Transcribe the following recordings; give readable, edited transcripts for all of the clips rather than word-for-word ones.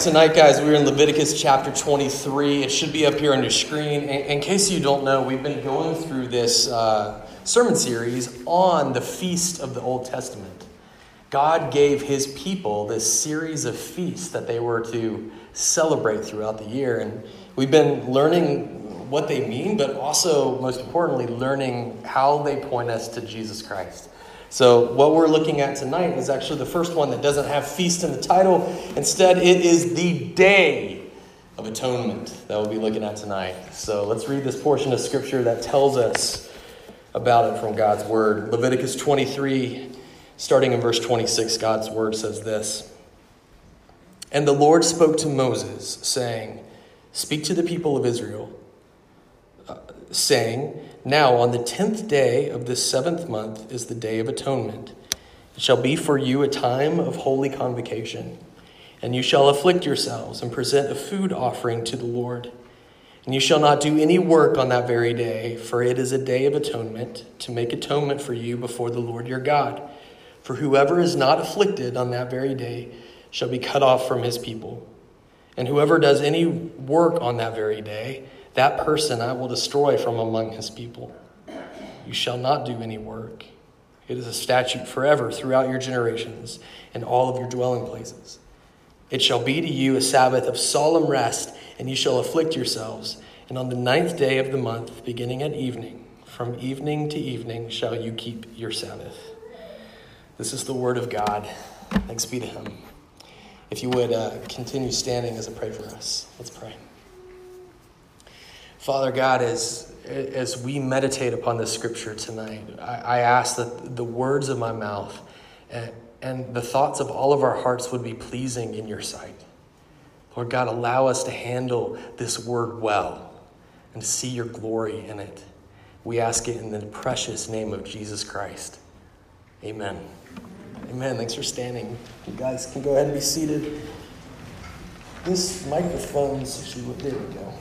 Tonight, guys, we're in Leviticus chapter 23. It should be up here on your screen. In case you don't know, we've been going through this sermon series on the feast of the Old Testament. God gave his people this series of feasts that they were to celebrate throughout the year. And we've been learning what they mean, but also, most importantly, learning how they point us to Jesus Christ. So what we're looking at tonight is actually the first one that doesn't have feast in the title. Instead, it is the Day of Atonement that we'll be looking at tonight. So let's read this portion of Scripture that tells us about it from God's Word. Leviticus 23, starting in verse 26, God's Word says this. And the Lord spoke to Moses, saying, "Speak to the people of Israel, saying, now on the 10th day of this 7th month is the Day of Atonement. It shall be for you a time of holy convocation, and you shall afflict yourselves and present a food offering to the Lord. And you shall not do any work on that very day, for it is a day of atonement, to make atonement for you before the Lord your God. For whoever is not afflicted on that very day shall be cut off from his people. And whoever does any work on that very day, that person I will destroy from among his people. You shall not do any work. It is a statute forever throughout your generations and all of your dwelling places. It shall be to you a Sabbath of solemn rest, and you shall afflict yourselves. And on the 9th day of the month, beginning at evening, from evening to evening, shall you keep your Sabbath." This is the word of God. Thanks be to him. If you would continue standing as I pray for us. Let's pray. Father God, as we meditate upon this scripture tonight, I ask that the words of my mouth and the thoughts of all of our hearts would be pleasing in your sight. Lord God, allow us to handle this word well and to see your glory in it. We ask it in the precious name of Jesus Christ. Amen. Amen. Thanks for standing. You guys can go ahead and be seated. This microphone's actually, there we go.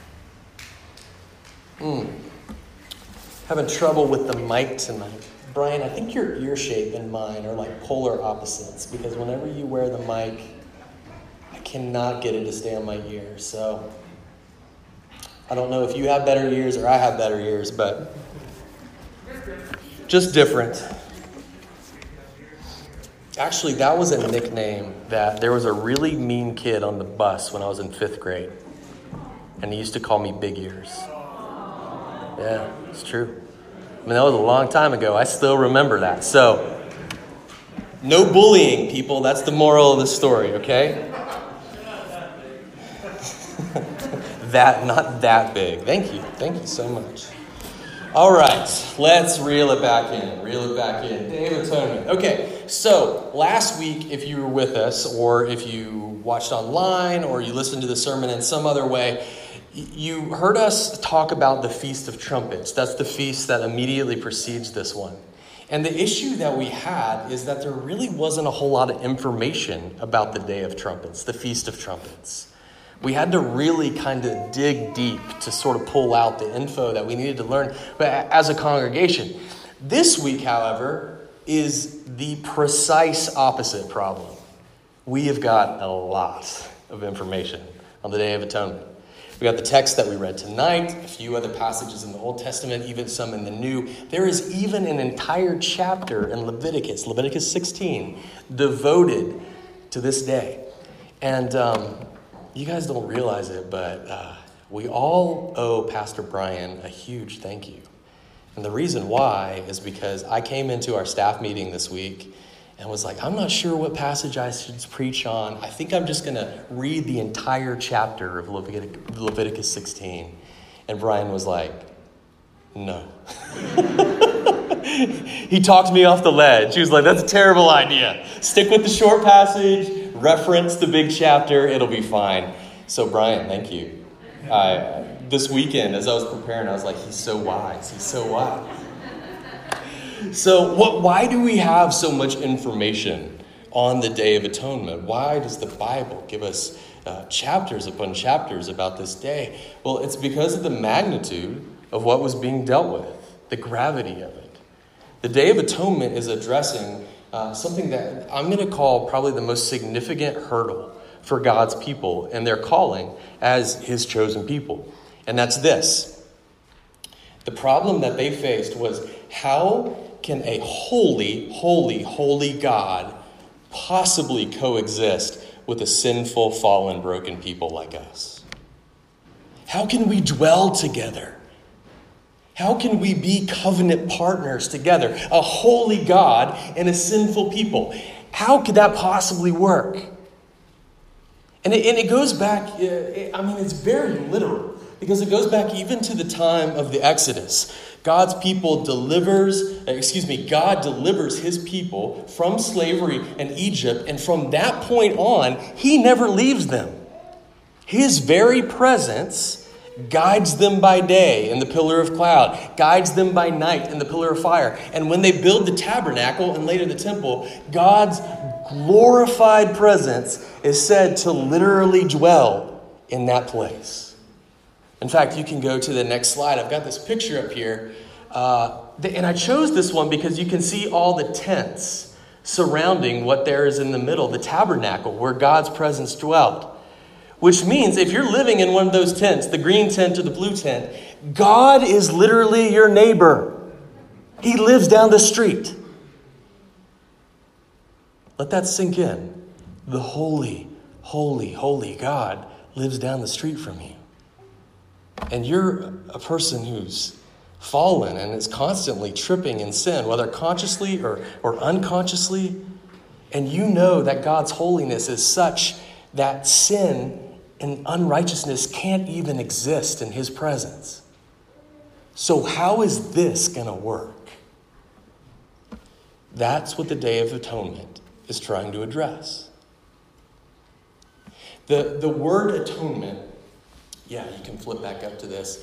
Having trouble with the mic tonight. Brian, I think your ear shape and mine are like polar opposites, because whenever you wear the mic, I cannot get it to stay on my ear. So I don't know if you have better ears or I have better ears, but just different. Actually, that was a nickname that there was a really mean kid on the bus when I was in 5th grade, and he used to call me Big Ears. Yeah, it's true. I mean, that was a long time ago. I still remember that. So, no bullying, people. That's the moral of the story, okay? Not that big. Thank you. Thank you so much. All right, let's reel it back in. Day of Atonement. Okay, so last week, if you were with us, or if you watched online, or you listened to the sermon in some other way, you heard us talk about the Feast of Trumpets. That's the feast that immediately precedes this one. And the issue that we had is that there really wasn't a whole lot of information about the Day of Trumpets, the Feast of Trumpets. We had to really kind of dig deep to sort of pull out the info that we needed to learn as a congregation. This week, however, is the precise opposite problem. We have got a lot of information on the Day of Atonement. We got the text that we read tonight, a few other passages in the Old Testament, even some in the New. There is even an entire chapter in Leviticus 16, devoted to this day. And you guys don't realize it, but we all owe Pastor Brian a huge thank you. And the reason why is because I came into our staff meeting this week and was like, I'm not sure what passage I should preach on. I think I'm just going to read the entire chapter of Leviticus 16. And Brian was like, no. He talked me off the ledge. He was like, that's a terrible idea. Stick with the short passage, reference the big chapter, it'll be fine. So Brian, thank you. This weekend, as I was preparing, I was like, he's so wise. So why do we have so much information on the Day of Atonement? Why does the Bible give us chapters upon chapters about this day? Well, it's because of the magnitude of what was being dealt with, the gravity of it. The Day of Atonement is addressing something that I'm going to call probably the most significant hurdle for God's people and their calling as his chosen people. And that's this. The problem that they faced was, how can a holy, holy, holy God possibly coexist with a sinful, fallen, broken people like us? How can we dwell together? How can we be covenant partners together? A holy God and a sinful people. How could that possibly work? And it goes back, it's very literal, because it goes back even to the time of the Exodus. God delivers his people from slavery in Egypt, and from that point on, he never leaves them. His very presence guides them by day in the pillar of cloud, guides them by night in the pillar of fire. And when they build the tabernacle and later the temple, God's glorified presence is said to literally dwell in that place. In fact, you can go to the next slide. I've got this picture up here. And I chose this one because you can see all the tents surrounding what there is in the middle, the tabernacle, where God's presence dwelt. Which means if you're living in one of those tents, the green tent or the blue tent, God is literally your neighbor. He lives down the street. Let that sink in. The holy, holy, holy God lives down the street from you. And you're a person who's fallen and is constantly tripping in sin, whether consciously or unconsciously. And you know that God's holiness is such that sin and unrighteousness can't even exist in his presence. So how is this going to work? That's what the Day of Atonement is trying to address. The word atonement, you can flip back up to this,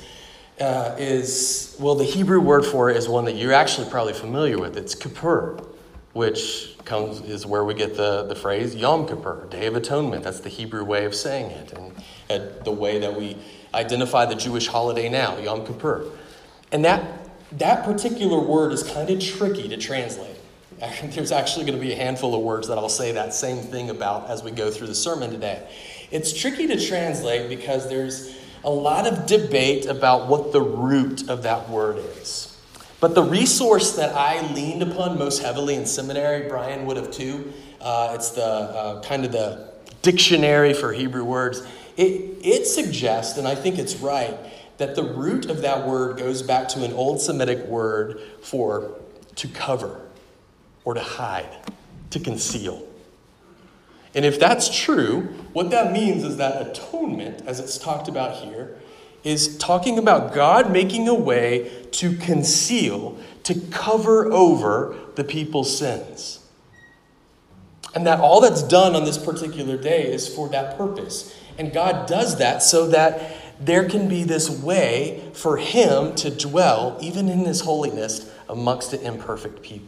the Hebrew word for it is one that you're actually probably familiar with. It's Kippur, which is where we get the phrase Yom Kippur, Day of Atonement. That's the Hebrew way of saying it, and the way that we identify the Jewish holiday now, Yom Kippur. And that particular word is kind of tricky to translate. There's actually going to be a handful of words that I'll say that same thing about as we go through the sermon today. It's tricky to translate because there's a lot of debate about what the root of that word is. But the resource that I leaned upon most heavily in seminary, Brian would have too, it's the kind of the dictionary for Hebrew words. It suggests, and I think it's right, that the root of that word goes back to an Old Semitic word for to cover or to hide, to conceal. And if that's true, what that means is that atonement, as it's talked about here, is talking about God making a way to conceal, to cover over the people's sins. And that all that's done on this particular day is for that purpose. And God does that so that there can be this way for him to dwell, even in his holiness, amongst an imperfect people.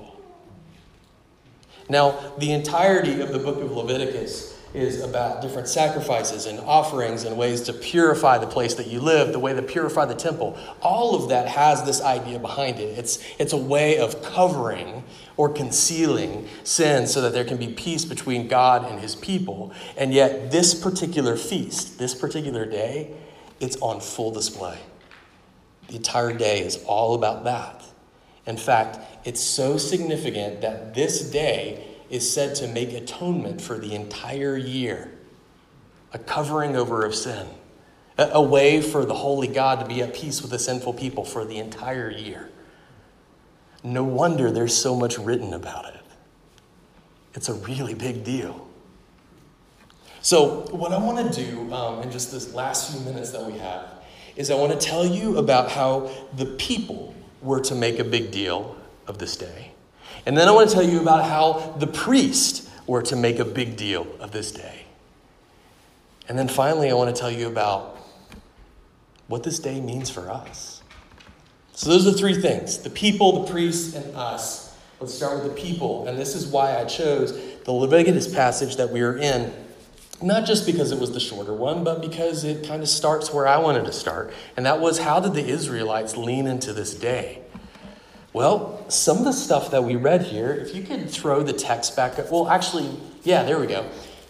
Now, the entirety of the book of Leviticus is about different sacrifices and offerings and ways to purify the place that you live, the way to purify the temple. All of that has this idea behind it. It's a way of covering or concealing sin so that there can be peace between God and his people. And yet this particular feast, this particular day, it's on full display. The entire day is all about that. In fact, it's so significant that this day is said to make atonement for the entire year. A covering over of sin. A way for the holy God to be at peace with the sinful people for the entire year. No wonder there's so much written about it. It's a really big deal. So what I want to do in just this last few minutes that we have is I want to tell you about how the people were to make a big deal of this day. And then I want to tell you about how the priests were to make a big deal of this day. And then finally, I want to tell you about what this day means for us. So those are three things: the people, the priests, and us. Let's start with the people. And this is why I chose the Leviticus passage that we are in. Not just because it was the shorter one, but because it kind of starts where I wanted to start. And that was, how did the Israelites lean into this day? Well, some of the stuff that we read here, if you could throw the text back up. Well, actually, there we go.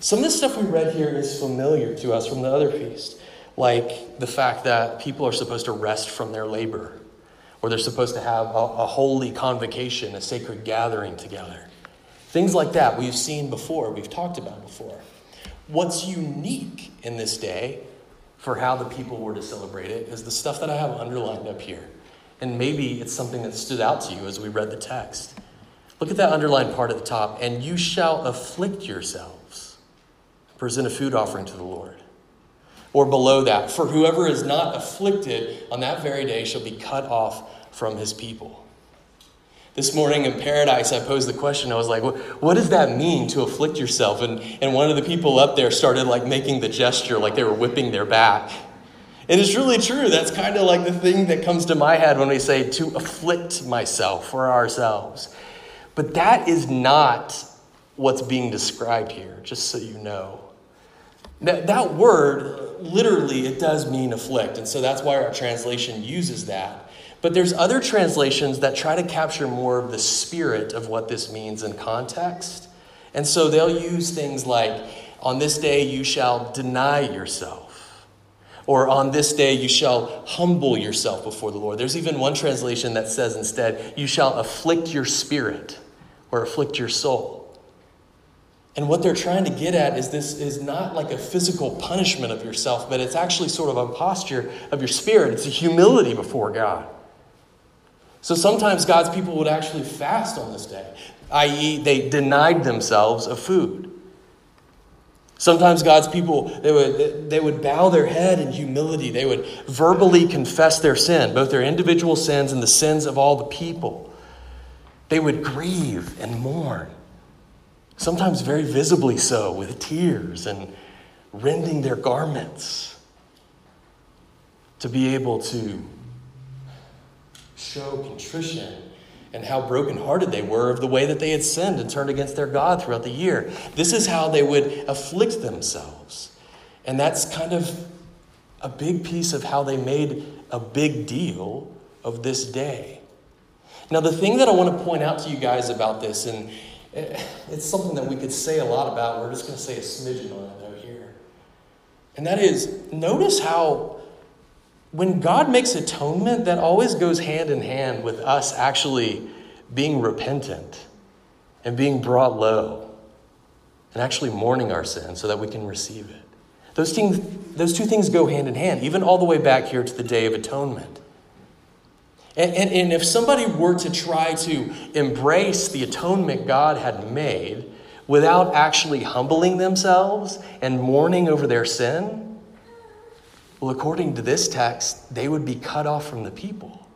Some of the stuff we read here is familiar to us from the other feast, like the fact that people are supposed to rest from their labor, or they're supposed to have a holy convocation, a sacred gathering together. Things like that we've seen before, we've talked about before. What's unique in this day for how the people were to celebrate it is the stuff that I have underlined up here. And maybe it's something that stood out to you as we read the text. Look at that underlined part at the top. And you shall afflict yourselves, present a food offering to the Lord. Or below that, for whoever is not afflicted on that very day shall be cut off from his people. This morning in Paradise, I posed the question. I was like, what does that mean to afflict yourself? And one of the people up there started like making the gesture like they were whipping their back. And it's really true. That's kind of like the thing that comes to my head when we say to afflict myself or ourselves. But that is not what's being described here, just so you know. That word, literally, it does mean afflict. And so that's why our translation uses that. But there's other translations that try to capture more of the spirit of what this means in context. And so they'll use things like, on this day you shall deny yourself. Or on this day you shall humble yourself before the Lord. There's even one translation that says instead, you shall afflict your spirit or afflict your soul. And what they're trying to get at is this is not like a physical punishment of yourself, but it's actually sort of a posture of your spirit. It's a humility before God. So sometimes God's people would actually fast on this day, i.e. they denied themselves of food. Sometimes God's people, they would bow their head in humility. They would verbally confess their sin, both their individual sins and the sins of all the people. They would grieve and mourn, sometimes very visibly so, with tears and rending their garments, to be able to show contrition and how brokenhearted they were of the way that they had sinned and turned against their God throughout the year. This is how they would afflict themselves. And that's kind of a big piece of how they made a big deal of this day. Now, the thing that I want to point out to you guys about this, and it's something that we could say a lot about, we're just going to say a smidgen on it though here. And that is, notice how when God makes atonement, that always goes hand in hand with us actually being repentant and being brought low and actually mourning our sin so that we can receive it. Those two things go hand in hand, even all the way back here to the Day of Atonement. And if somebody were to try to embrace the atonement God had made without actually humbling themselves and mourning over their sin, well, according to this text, they would be cut off from the people.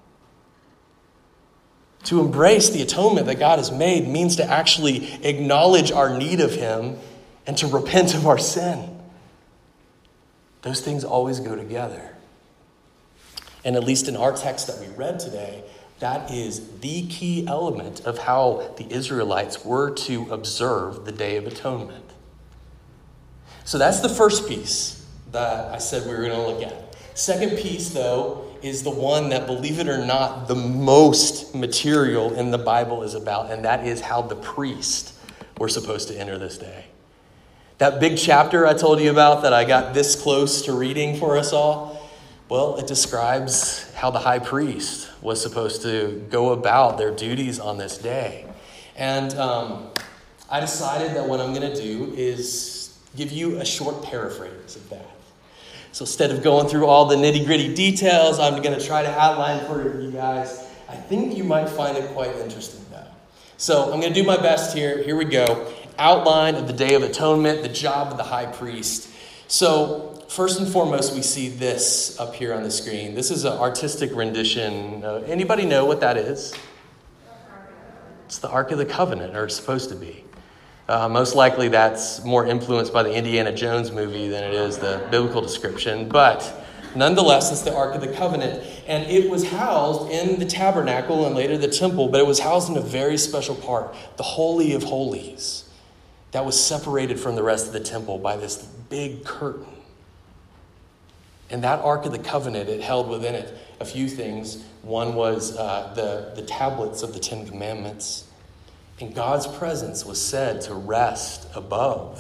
To embrace the atonement that God has made means to actually acknowledge our need of Him and to repent of our sin. Those things always go together. And at least in our text that we read today, that is the key element of how the Israelites were to observe the Day of Atonement. So that's the first piece that I said we were going to look at. Second piece, though, is the one that, believe it or not, the most material in the Bible is about, and that is how the priests were supposed to enter this day. That big chapter I told you about that I got this close to reading for us all, well, it describes how the high priest was supposed to go about their duties on this day. And I decided that what I'm going to do is give you a short paraphrase of that. So instead of going through all the nitty-gritty details, I'm going to try to outline for you guys. I think you might find it quite interesting, though. So I'm going to do my best here. Here we go. Outline of the Day of Atonement, the job of the high priest. So first and foremost, we see this up here on the screen. This is an artistic rendition. Anybody know what that is? It's the Ark of the Covenant, or it's supposed to be. Most likely that's more influenced by the Indiana Jones movie than it is the biblical description. But nonetheless, it's the Ark of the Covenant. And it was housed in the tabernacle and later the temple, but it was housed in a very special part, the Holy of Holies, that was separated from the rest of the temple by this big curtain. And that Ark of the Covenant, it held within it a few things. One was the tablets of the Ten Commandments. And God's presence was said to rest above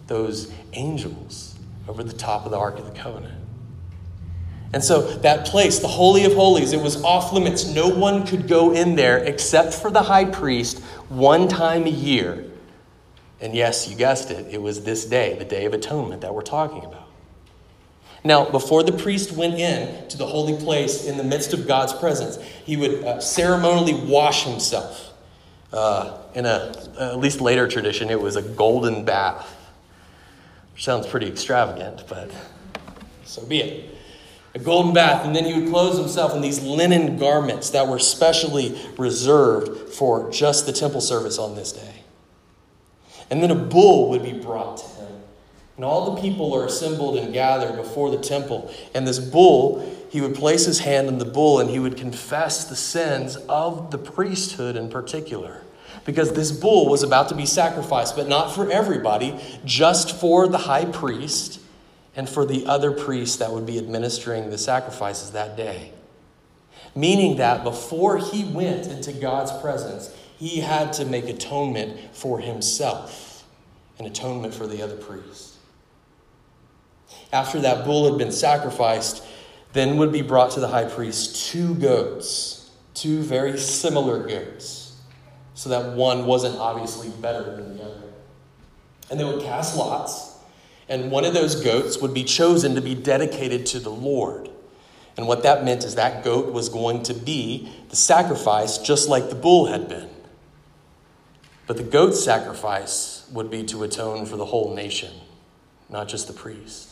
those angels over the top of the Ark of the Covenant. And so that place, the Holy of Holies, it was off limits. No one could go in there except for the high priest one time a year. And yes, you guessed it, it was this day, the Day of Atonement that we're talking about. Now, before the priest went in to the holy place in the midst of God's presence, he would ceremonially wash himself. In at least later tradition, it was a golden bath. Which sounds pretty extravagant, but so be it. A golden bath, and then he would clothe himself in these linen garments that were specially reserved for just the temple service on this day. And then a bull would be brought to him. And all the people are assembled and gathered before the temple. And this bull, he would place his hand on the bull and he would confess the sins of the priesthood in particular. Because this bull was about to be sacrificed, but not for everybody, just for the high priest and for the other priests that would be administering the sacrifices that day. Meaning that before he went into God's presence, he had to make atonement for himself, an atonement for the other priests. After that bull had been sacrificed, then would be brought to the high priest 2 goats, 2 very similar goats, so that one wasn't obviously better than the other. And they would cast lots. And one of those goats would be chosen to be dedicated to the Lord. And what that meant is that goat was going to be the sacrifice just like the bull had been. But the goat's sacrifice would be to atone for the whole nation, not just the priest.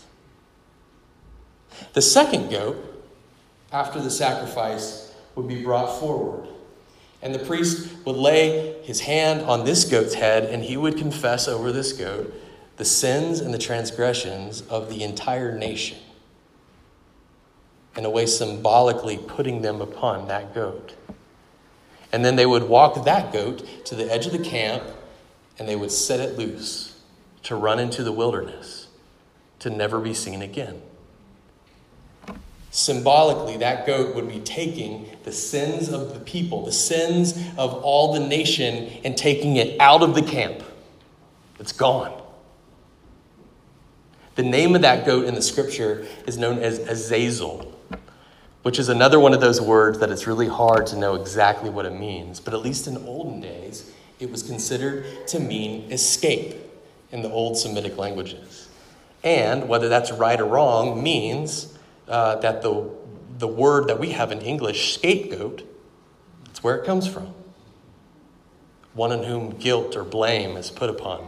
The second goat, after the sacrifice, would be brought forward. And the priest would lay his hand on this goat's head and he would confess over this goat the sins and the transgressions of the entire nation, in a way symbolically putting them upon that goat. And then they would walk that goat to the edge of the camp and they would set it loose to run into the wilderness, to never be seen again. Symbolically, that goat would be taking the sins of the people, the sins of all the nation, and taking it out of the camp. It's gone. The name of that goat in the scripture is known as Azazel, which is another one of those words that it's really hard to know exactly what it means. But at least in olden days, it was considered to mean escape in the old Semitic languages. And whether that's right or wrong means that the word that we have in English, scapegoat, that's where it comes from. One in whom guilt or blame is put upon.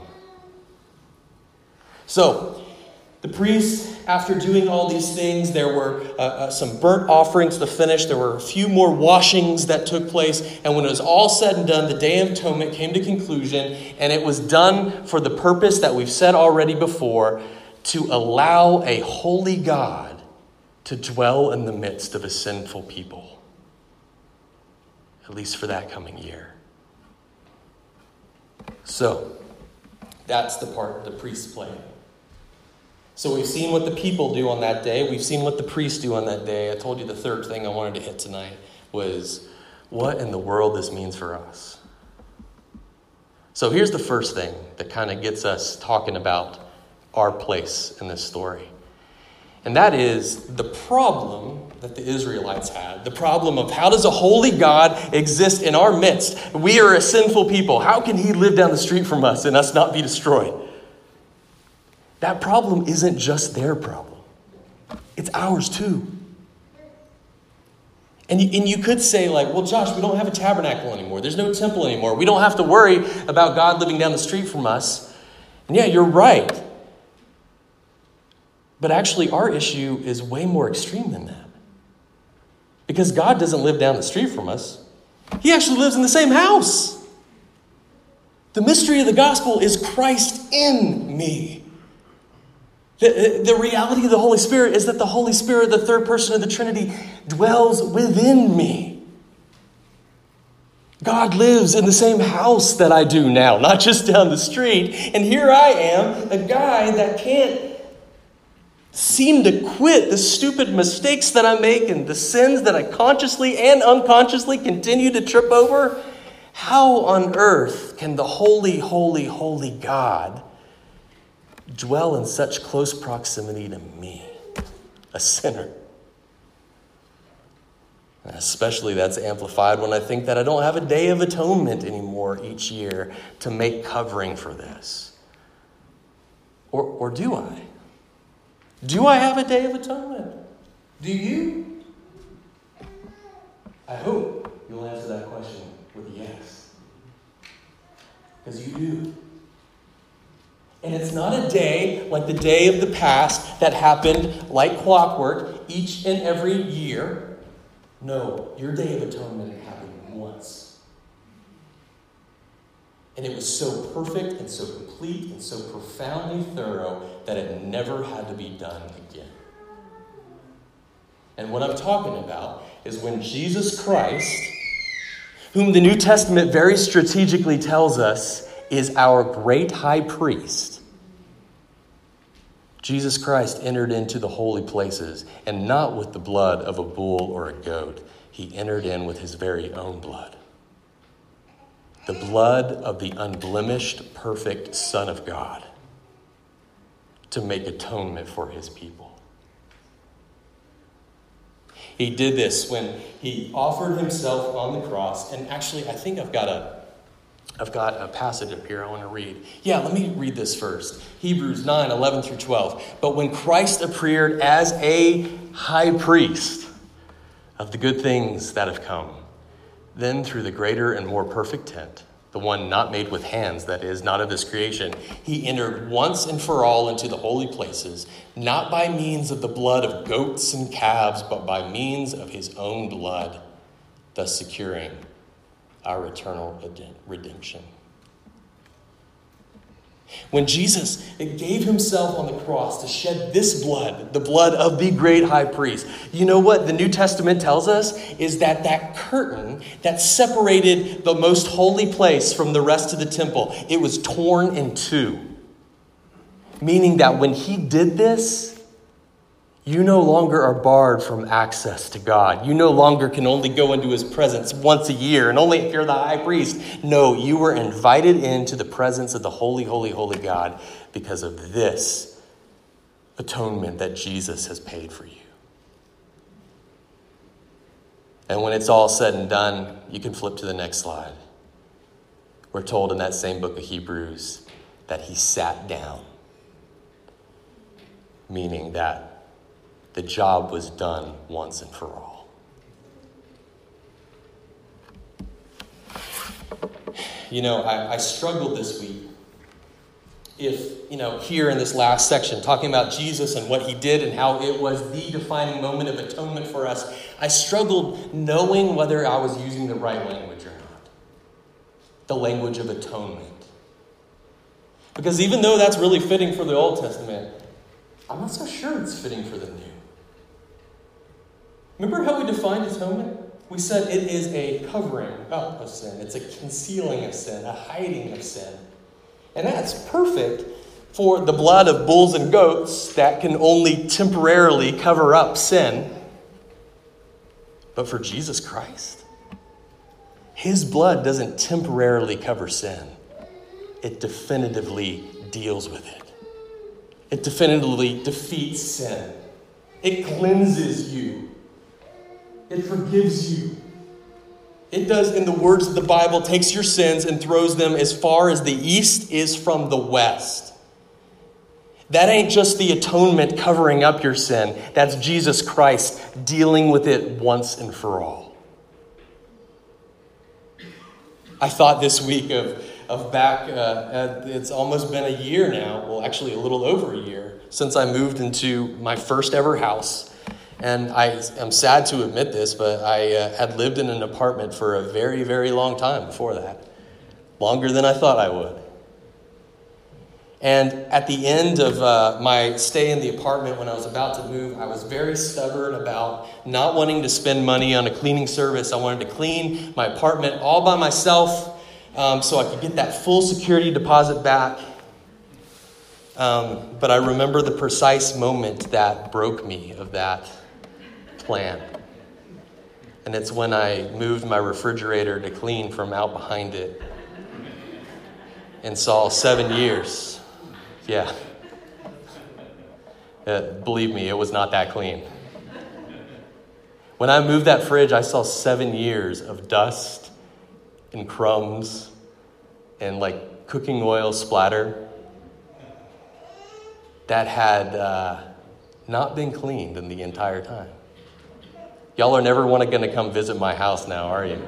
So, the priests, after doing all these things, there were some burnt offerings to finish. There were a few more washings that took place. And when it was all said and done, the Day of Atonement came to conclusion. And it was done for the purpose that we've said already before, to allow a holy God to dwell in the midst of a sinful people. At least for that coming year. So, that's the part the priests play. So we've seen what the people do on that day. We've seen what the priests do on that day. I told you the third thing I wanted to hit tonight was what in the world this means for us. So here's the first thing that kind of gets us talking about our place in this story. And that is the problem that the Israelites had. The problem of how does a holy God exist in our midst? We are a sinful people. How can he live down the street from us and us not be destroyed? That problem isn't just their problem. It's ours too. And you could say like, well, Josh, we don't have a tabernacle anymore. There's no temple anymore. We don't have to worry about God living down the street from us. And yeah, you're right. But actually, our issue is way more extreme than that. Because God doesn't live down the street from us. He actually lives in the same house. The mystery of the gospel is Christ in me. The reality of the Holy Spirit is that the Holy Spirit, the third person of the Trinity, dwells within me. God lives in the same house that I do now, not just down the street. And here I am, a guy that can't seem to quit the stupid mistakes that I make and the sins that I consciously and unconsciously continue to trip over. How on earth can the holy, holy, holy God dwell in such close proximity to me, a sinner? And especially that's amplified when I think that I don't have a Day of Atonement anymore each year to make covering for this. Or do I? Do I have a Day of Atonement? Do you? I hope you'll answer that question with a yes. Because you do. And it's not a day like the day of the past that happened like clockwork each and every year. No, your Day of Atonement happened once. And it was so perfect and so complete and so profoundly thorough that it never had to be done again. And what I'm talking about is when Jesus Christ, whom the New Testament very strategically tells us is our great high priest, Jesus Christ entered into the holy places, and not with the blood of a bull or a goat. He entered in with his very own blood. The blood of the unblemished, perfect Son of God to make atonement for his people. He did this when he offered himself on the cross. And actually, I think I've got a passage up here I want to read. Yeah, let me read this first. Hebrews 9, 11 through 12. But when Christ appeared as a high priest of the good things that have come, then through the greater and more perfect tent, the one not made with hands, that is, not of this creation, he entered once and for all into the holy places, not by means of the blood of goats and calves, but by means of his own blood, thus securing our eternal redemption. When Jesus gave himself on the cross to shed this blood, the blood of the great high priest, you know what the New Testament tells us is that curtain that separated the most holy place from the rest of the temple, it was torn in two. Meaning that when he did this, you no longer are barred from access to God. You no longer can only go into his presence once a year and only if you're the high priest. No, you were invited into the presence of the holy, holy, holy God because of this atonement that Jesus has paid for you. And when it's all said and done, you can flip to the next slide. We're told in that same book of Hebrews that he sat down, meaning that the job was done once and for all. You know, I struggled this week here in this last section, talking about Jesus and what he did and how it was the defining moment of atonement for us. I struggled knowing whether I was using the right language or not. The language of atonement. Because even though that's really fitting for the Old Testament, I'm not so sure it's fitting for the New. Remember how we defined atonement? We said it is a covering up of sin. It's a concealing of sin, a hiding of sin. And that's perfect for the blood of bulls and goats that can only temporarily cover up sin. But for Jesus Christ, his blood doesn't temporarily cover sin. It definitively deals with it. It definitively defeats sin. It cleanses you. It forgives you. It does, in the words of the Bible, takes your sins and throws them as far as the east is from the west. That ain't just the atonement covering up your sin. That's Jesus Christ dealing with it once and for all. I thought this week of back, it's almost been a year now, well, actually a little over a year, since I moved into my first ever house. And I am sad to admit this, but I had lived in an apartment for a very, very long time before that. Longer than I thought I would. And at the end of my stay in the apartment when I was about to move, I was very stubborn about not wanting to spend money on a cleaning service. I wanted to clean my apartment all by myself so I could get that full security deposit back. But I remember the precise moment that broke me of that plan. And it's when I moved my refrigerator to clean from out behind it and saw 7 years. Yeah, Believe me, it was not that clean. When I moved that fridge, I saw 7 years of dust and crumbs and like cooking oil splatter that had not been cleaned in the entire time. Y'all are never going to come visit my house now, are you?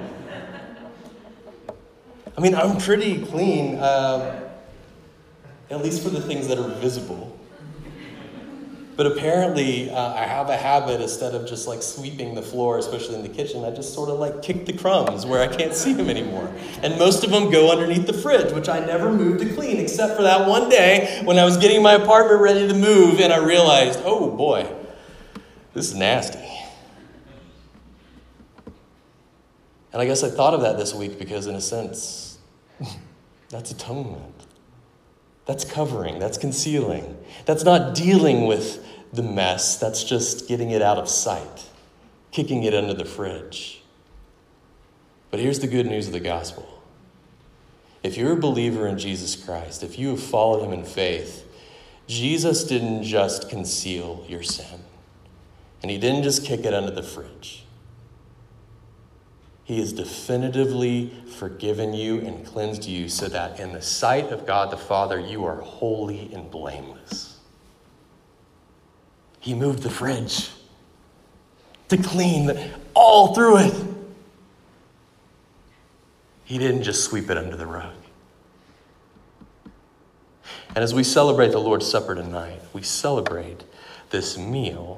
I mean, I'm pretty clean, at least for the things that are visible. But apparently, I have a habit, instead of just like sweeping the floor, especially in the kitchen, I just sort of like kick the crumbs where I can't see them anymore. And most of them go underneath the fridge, which I never moved to clean, except for that one day when I was getting my apartment ready to move and I realized, oh boy, this is nasty. And I guess I thought of that this week because in a sense, that's atonement. That's covering, that's concealing. That's not dealing with the mess, that's just getting it out of sight, kicking it under the fridge. But here's the good news of the gospel. If you're a believer in Jesus Christ, if you have followed him in faith, Jesus didn't just conceal your sin, and he didn't just kick it under the fridge. He has definitively forgiven you and cleansed you so that in the sight of God the Father, you are holy and blameless. He moved the fridge to clean all through it. He didn't just sweep it under the rug. And as we celebrate the Lord's Supper tonight, we celebrate this meal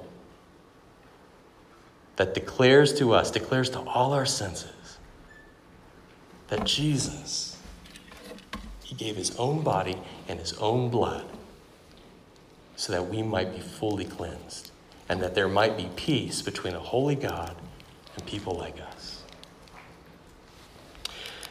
that declares to us, declares to all our senses, that Jesus, he gave his own body and his own blood so that we might be fully cleansed and that there might be peace between a holy God and people like us.